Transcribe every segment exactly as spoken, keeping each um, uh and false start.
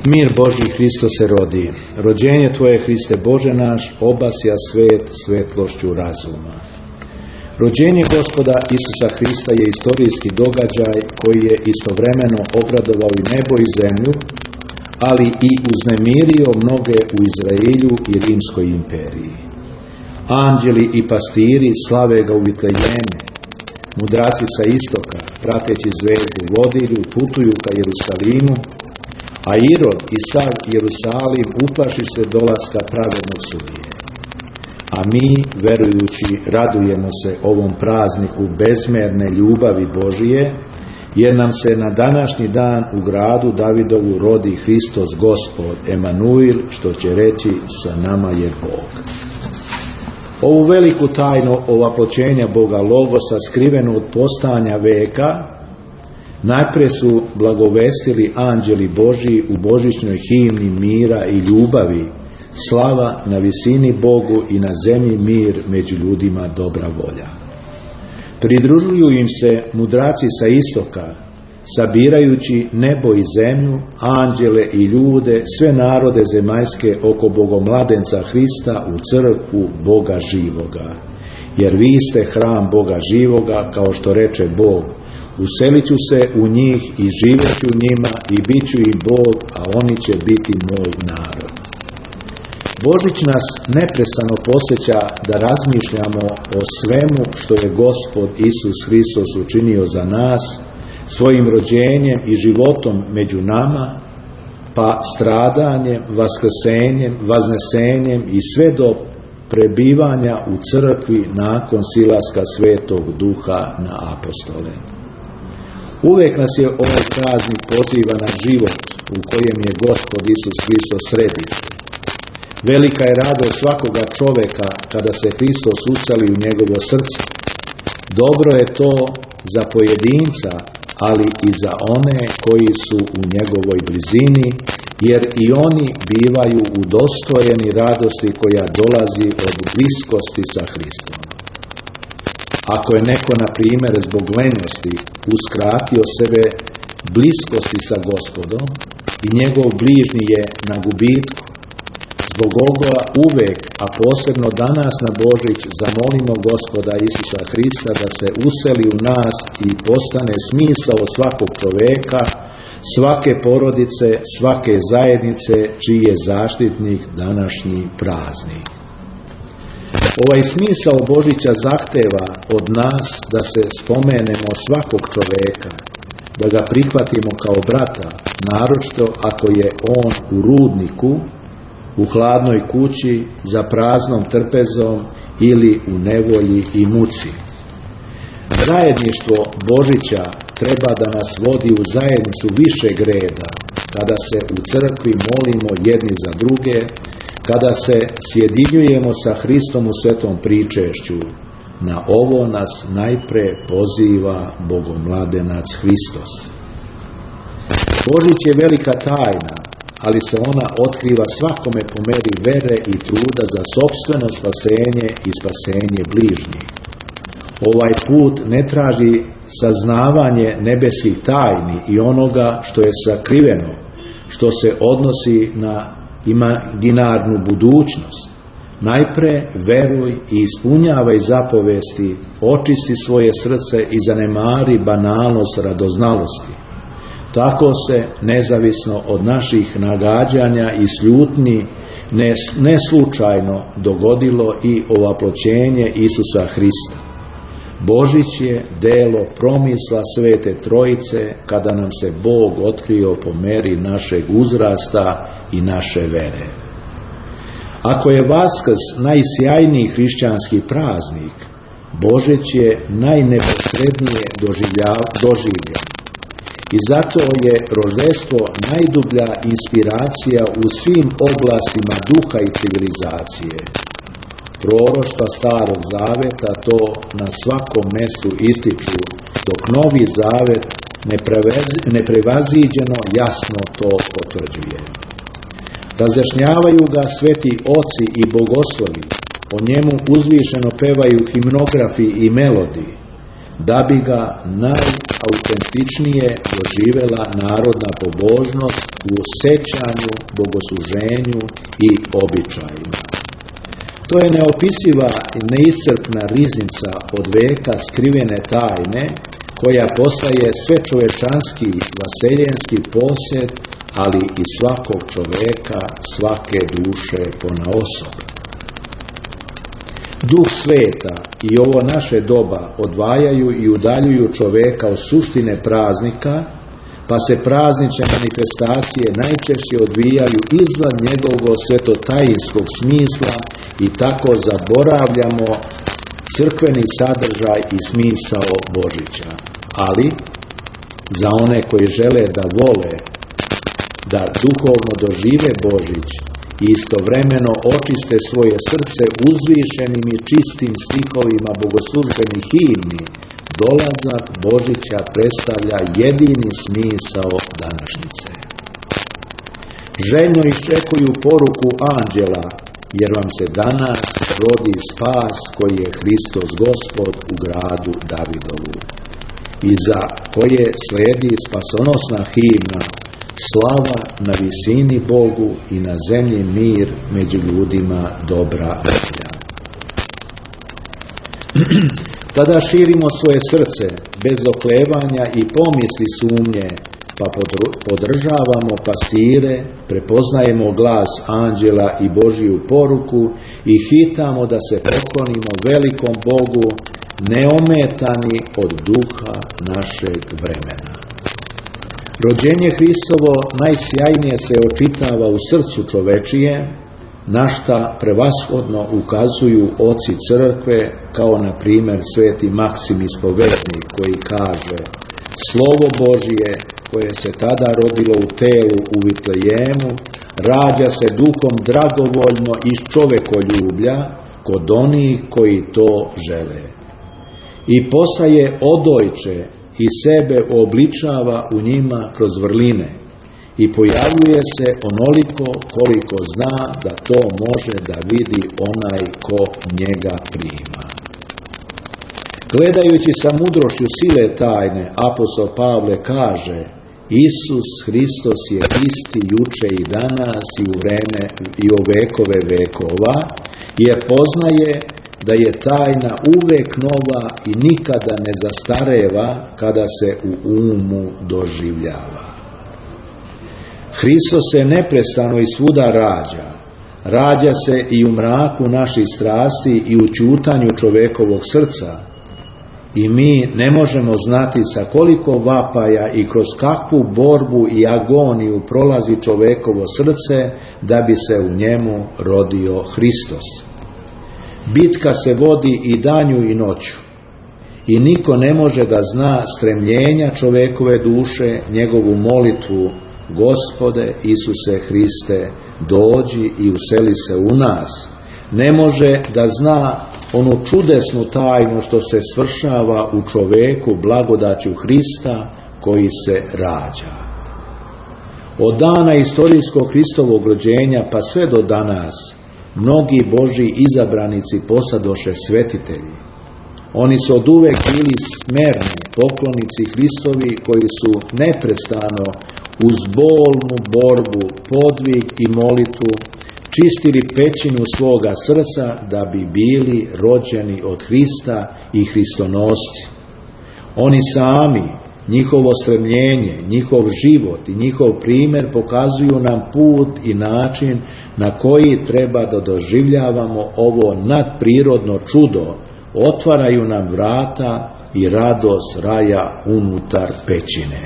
Mir Božji, Hristo se rodi. Rođenje Tvoje, Hriste Bože naš, obasja svet svetlošću razuma. Rođenje Gospoda Isusa Hrista je istorijski događaj koji je istovremeno obradovao i nebo i zemlju, ali i uznemirio mnoge u Izraelju i Rimskoj imperiji. Anđeli i pastiri slave ga u Vitlejeme. Mudraci sa istoka, prateći zvezdu vodilju, putuju ka Jerusalimu, a Irod i sav Jerusalim uplaši se dolaska pravednog sudije. A mi, verujući, radujemo se ovom prazniku bezmerne ljubavi Božije, jer nam se na današnji dan u gradu Davidovu rodi Hristos Gospod, Emanuil, što će reći sa nama je Bog. Ovu veliku tajnu ovaploćenja Boga Logosa, skrivenu od postojanja veka, najprije su blagovestili anđeli Božji u božićnoj himni mira i ljubavi, slava na visini Bogu i na zemlji mir, među ljudima dobra volja. Pridružuju im se mudraci sa istoka, sabirajući nebo i zemlju, anđele i ljude, sve narode zemaljske oko bogomladenca Hrista u crkvu Boga živoga. Jer vi ste hram Boga živoga, kao što reče Bog, uselit ću se u njih i živeću u njima i bit ću im Bog, a oni će biti moj narod. Božić nas neprestano posjeća da razmišljamo o svemu što je Gospod Isus Hristos učinio za nas, svojim rođenjem i životom među nama, pa stradanjem, vaskrsenjem, vaznesenjem i sve do prebivanja u crkvi nakon silaska Svetog Duha na apostole. Uvijek nas je ovaj praznik poziva na život u kojem je Gospod Isus Hristos središte. Velika je radost svakoga čoveka kada se Hristos useli u njegovo srce. Dobro je to za pojedinca, ali i za one koji su u njegovoj blizini, jer i oni bivaju udostojeni radosti koja dolazi od bliskosti sa Hristom. Ako je neko, na primjer, zbog lenjosti uskratio sebe bliskosti sa Gospodom i njegov bližnji je na gubitku, zbog ovoga uvek, a posebno danas na Božić, zamolimo Gospoda Isusa Hrista da se useli u nas i postane smisao svakog čoveka, svake porodice, svake zajednice, čiji je zaštitnik današnji praznik. Ovaj smisao Božića zahteva od nas da se spomenemo svakog čoveka, da ga prihvatimo kao brata, naročito ako je on u rudniku, u hladnoj kući, za praznom trpezom ili u nevolji i muci. Zajedništvo Božića treba da nas vodi u zajednicu višeg reda, kada se u crkvi molimo jedni za druge, kada se sjedinjujemo sa Hristom u svetom pričešću. Na ovo nas najpre poziva bogomladenac Hristos. Božić je velika tajna, ali se ona otkriva svakome po meri vere i truda za sopstveno spasenje i spasenje bližnjih. Ovaj put ne traži saznavanje nebeskih tajni i onoga što je sakriveno, što se odnosi na imaginarnu budućnost. Najpre veruj i ispunjavaj zapovesti, očisti svoje srce i zanemari banalnost radoznalosti. Tako se, nezavisno od naših nagađanja i slutnji, ne, ne slučajno dogodilo i ovaploćenje Isusa Hrista. Božić je delo promisla Svete Trojice, kada nam se Bog otkrio po meri našeg uzrasta i naše vere. Ako je Vaskrs najsjajniji hrišćanski praznik, Božić je najneposrednije doživljen. I zato je roždestvo najdublja inspiracija u svim oblastima duha i civilizacije. Proroštva Starog Zaveta to na svakom mjestu ističu, dok Novi Zavet neprevaziđeno jasno to potvrđuje. Razjašnjavaju ga sveti oci i bogoslovi, o njemu uzvišeno pevaju himnografi i melodiji. da bi ga najautentičnije doživjela narodna pobožnost u osjećanju, bogosluženju i običajima. To je neopisiva i neiscrpna riznica od veka skrivene tajne, koja postaje svečovečanski vaseljenski posjed, ali i svakog čoveka, svake duše ponaosob. Duh sveta i ovo naše doba odvajaju i udaljuju čoveka od suštine praznika, pa se praznične manifestacije najčešće odvijaju izvan njegovog svetotajinskog smisla i tako zaboravljamo crkveni sadržaj i smisao Božića. Ali, za one koji žele da vole, da duhovno dožive Božić i istovremeno očiste svoje srce uzvišenim i čistim stihovima bogoslužbenih himni, dolazak Božića predstavlja jedini smisao današnjice. Željno iščekuju poruku anđela, jer vam se danas rodi spas koji je Hristos Gospod u gradu Davidovu, i za koje slijedi spasonosna himna, slava na visini Bogu i na zemlji mir među ljudima dobra volja. Tada širimo svoje srce bez oklevanja i pomisli sumnje, pa podržavamo pastire, prepoznajemo glas anđela i Božiju poruku i hitamo da se poklonimo velikom Bogu, neometani od duha našeg vremena. Rođenje Hristovo najsjajnije se očitava u srcu čovečije, na šta prevashodno ukazuju oci crkve, kao na primjer sveti Maksim Ispovednik, koji kaže: Slovo Božije, koje se tada rodilo u telu u Vitlejemu, rađa se duhom dragovoljno iz čovekoljublja kod onih koji to žele. I postaje odojče i sebe obličava u njima kroz vrline i pojavljuje se onoliko koliko zna da to može da vidi onaj ko njega prima. Gledajući sa mudrošću sile tajne, apostol Pavle kaže: Isus Hristos je isti juče i danas i u vreme i u vekove vekova, jer poznaje da je tajna uvek nova i nikada ne zastareva kada se u umu doživljava. Hristos se neprestano i svuda rađa. Rađa se i u mraku naših strasti i u ćutanju čovekovog srca. I mi ne možemo znati sa koliko vapaja i kroz kakvu borbu i agoniju prolazi čovekovo srce da bi se u njemu rodio Hristos. Bitka se vodi i danju i noću. I niko ne može da zna stremljenja čovekove duše, njegovu molitvu: Gospode Isuse Hriste, dođi i useli se u nas. Ne može da zna onu čudesnu tajnu što se svršava u čoveku blagodaću Hrista koji se rađa. Od dana istorijskog Hristovog rođenja pa sve do danas, mnogi Božji izabranici posadoše svetitelji. Oni su od uvek bili smerni poklonici Hristovi koji su neprestano uz bolnu borbu, podvig i molitvu čistili pećinu svoga srca da bi bili rođeni od Hrista i hristonosci. Oni sami, njihovo stremljenje, njihov život i njihov primjer pokazuju nam put i način na koji treba da doživljavamo ovo nadprirodno čudo, otvaraju nam vrata i radost raja unutar pećine.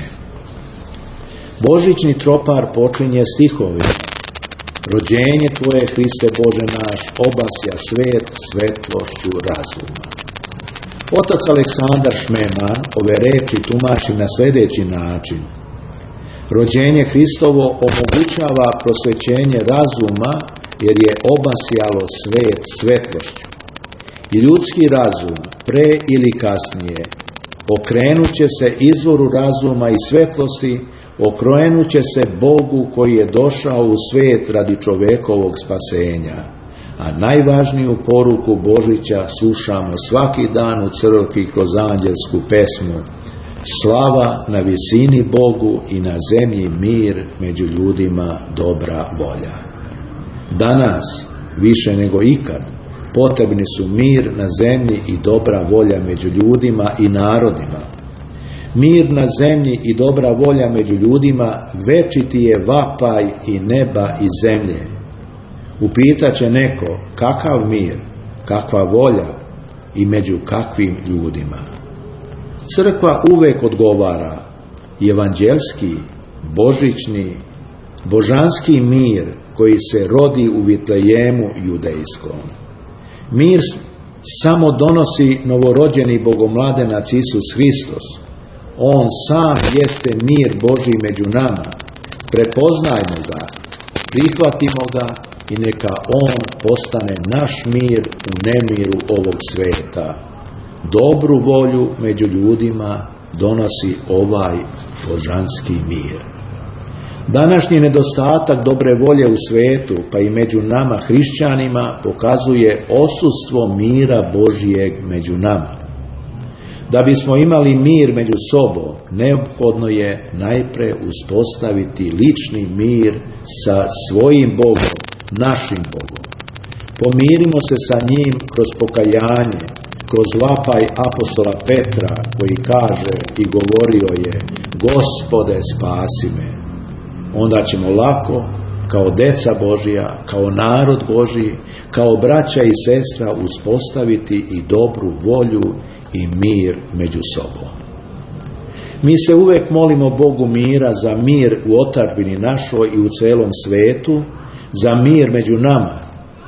Božićni tropar počinje stihovima: Rođenje Tvoje, Hriste Bože naš, obasja svet svetlošću razuma. Otac Aleksandar Šmeman ove reči tumači na sljedeći način: Rođenje Hristovo omogućava prosvećenje razuma jer je obasjalo svet svetlošću. I ljudski razum, pre ili kasnije, okrenut će se izvoru razuma i svetlosti, okrenut će se Bogu koji je došao u svet radi čovekovog spasenja. a najvažniju poruku Božića slušamo svaki dan u crkvi kroz anđelsku pesmu: slava na visini Bogu i na zemlji mir, među ljudima dobra volja. Danas, više nego ikad, potrebni su mir na zemlji i dobra volja među ljudima i narodima. Mir na zemlji i dobra volja među ljudima večiti je vapaj i neba i zemlje. Upitaće neko: kakav mir, kakva volja i među kakvim ljudima? Crkva uvek odgovara: evanđelski, božićni, božanski mir koji se rodi u Vitlejemu judejskom. Mir samo donosi novorođeni bogomladenac Isus Hristos. On sam jeste mir Božji među nama. Prepoznajmo ga, prihvatimo ga i neka on postane naš mir u nemiru ovog sveta. Dobru volju među ljudima donosi ovaj božanski mir. Današnji nedostatak dobre volje u svetu, pa i među nama hrišćanima, pokazuje odsustvo mira Božijeg među nama. Da bismo imali mir među sobom, neophodno je najpre uspostaviti lični mir sa svojim Bogom, našim Bogom. Pomirimo se sa njim kroz pokajanje, kroz vapaj apostola Petra koji kaže i govorio je: Gospode, spasi me. Onda ćemo lako, kao deca Božija, kao narod Božji, kao braća i sestra uspostaviti i dobru volju i mir među sobom. Mi se uvek molimo Bogu mira za mir u otadžbini našoj i u celom svetu, za mir među nama.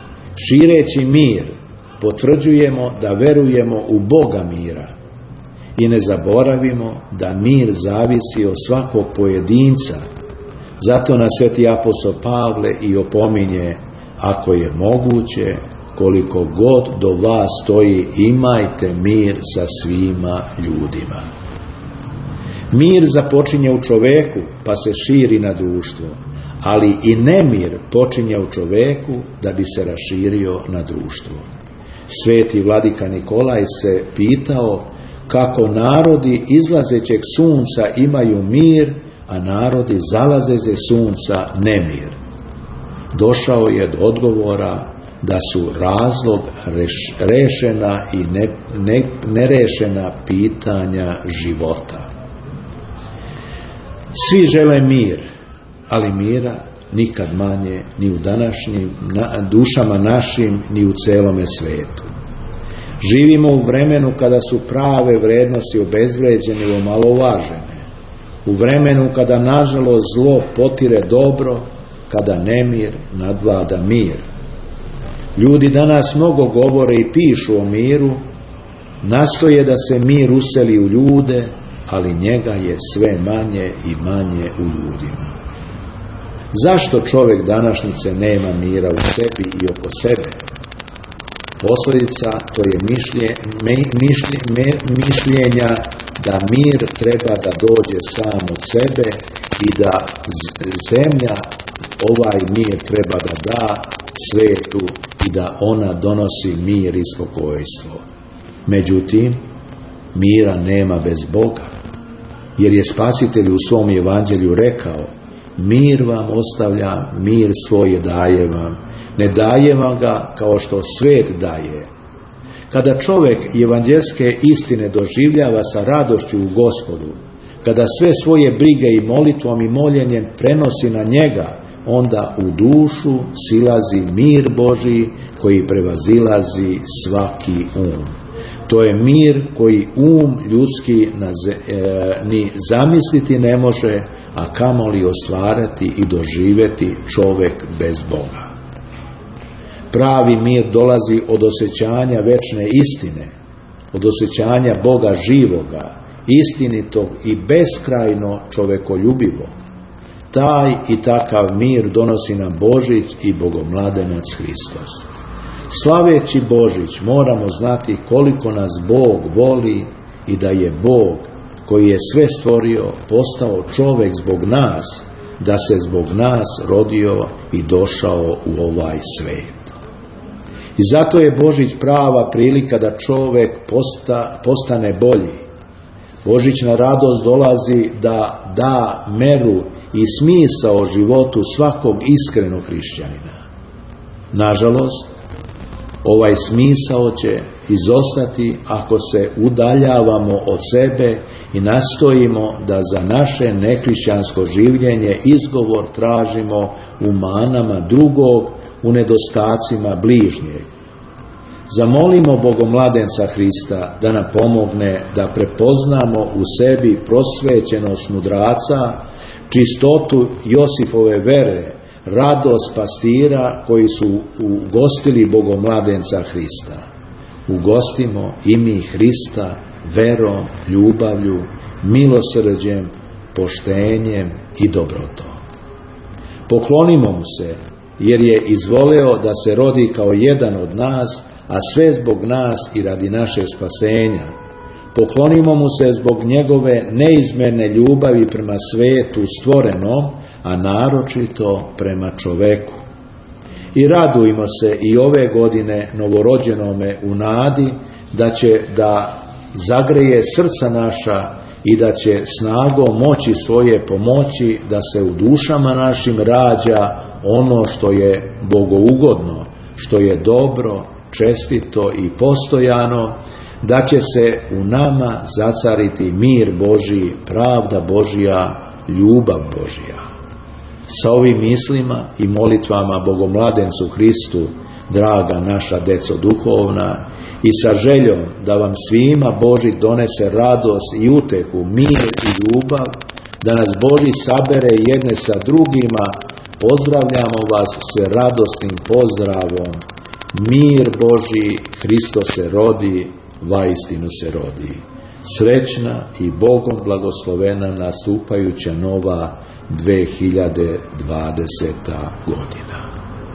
Šireći mir, potvrđujemo da verujemo u Boga mira. I ne zaboravimo da mir zavisi od svakog pojedinca. Zato nas sveti apostol Pavle i opominje: ako je moguće, koliko god do vas stoji, imajte mir sa svima ljudima. Mir započinje u čoveku, pa se širi na društvo, ali i nemir počinje u čoveku da bi se raširio na društvo. Sveti vladika Nikolaj se pitao kako narodi izlazećeg sunca imaju mir, a narodi zalazećeg sunca nemir. Došao je do odgovora da su razlog reš, rešena i ne, ne, nerešena pitanja života. Svi žele mir, ali mira nikad manje ni u današnjim na, dušama našim, ni u celome svetu. Živimo u vremenu kada su prave vrednosti obezvređene i omalovažene. U vremenu kada nažalost zlo potire dobro, kada nemir nadvlada mir. Ljudi danas mnogo govore i pišu o miru, nastoje da se mir useli u ljude, ali njega je sve manje i manje u ljudima. Zašto čovjek današnjice nema mira u sebi i oko sebe? Posljedica to je mišlje, me, mišlje, me, mišljenja da mir treba da dođe sam od sebe i da zemlja ovaj mir treba da da svetu i da ona donosi mir i spokojstvo. Međutim, mira nema bez Boga, jer je Spasitelj u svom evanđelju rekao: mir vam ostavljam, mir svoje daje vam, ne daje vam ga kao što svet daje. Kada čovjek evanđelske istine doživljava sa radošću u Gospodu, kada sve svoje brige i molitvom i moljenjem prenosi na njega, onda u dušu silazi mir Božji koji prevazilazi svaki um. To je mir koji um ljudski ni zamisliti ne može, a kamoli ostvarati i doživjeti čovjek bez Boga. Pravi mir dolazi od osjećanja večne istine, od osjećanja Boga živoga, istinitog i beskrajno čovekoljubivog. Taj i takav mir donosi nam Božić i bogomladenac Hristos. Slaveći Božić moramo znati koliko nas Bog voli i da je Bog, koji je sve stvorio, postao čovjek zbog nas, da se zbog nas rodio i došao u ovaj svet. I zato je Božić prava prilika da čovjek posta, postane bolji. Božićna radost dolazi da da meru i smisao životu svakog iskrenog hrišćanina. Nažalost, ovaj smisao će izostati ako se udaljavamo od sebe i nastojimo da za naše nehrišćansko življenje izgovor tražimo u manama drugog, u nedostacima bližnjeg. Zamolimo Bogomladenca Hrista da nam pomogne da prepoznamo u sebi prosvećenost mudraca, čistotu Josifove vere, radost pastira koji su ugostili Bogomladenca Hrista. Ugostimo i mi Hrista verom, ljubavlju, milosrđem, poštenjem i dobrotom. Poklonimo mu se, jer je izvoleo da se rodi kao jedan od nas, a sve zbog nas i radi našeg spasenja. Poklonimo mu se zbog njegove neizmjerne ljubavi prema svetu stvorenom, a naročito prema čoveku. I radujmo se i ove godine novorođenome u nadi da će da zagreje srca naša i da će snagom moći svoje pomoći da se u dušama našim rađa ono što je bogougodno, što je dobro, čestito i postojano, da će se u nama zacariti mir Božji, pravda Božja, ljubav Božja. Sa ovim mislima i molitvama Bogomladencu Hristu, draga naša deco duhovna, i sa željom da vam svima Boži donese radost i utehu, mir i ljubav, da nas Boži sabere jedne sa drugima, pozdravljamo vas s radosnim pozdravom. Mir Božji, Hristo se rodi, vaistinu se rodi. Srećna i Bogom blagoslovena nastupajuća nova dve hiljade dvadeseta godina.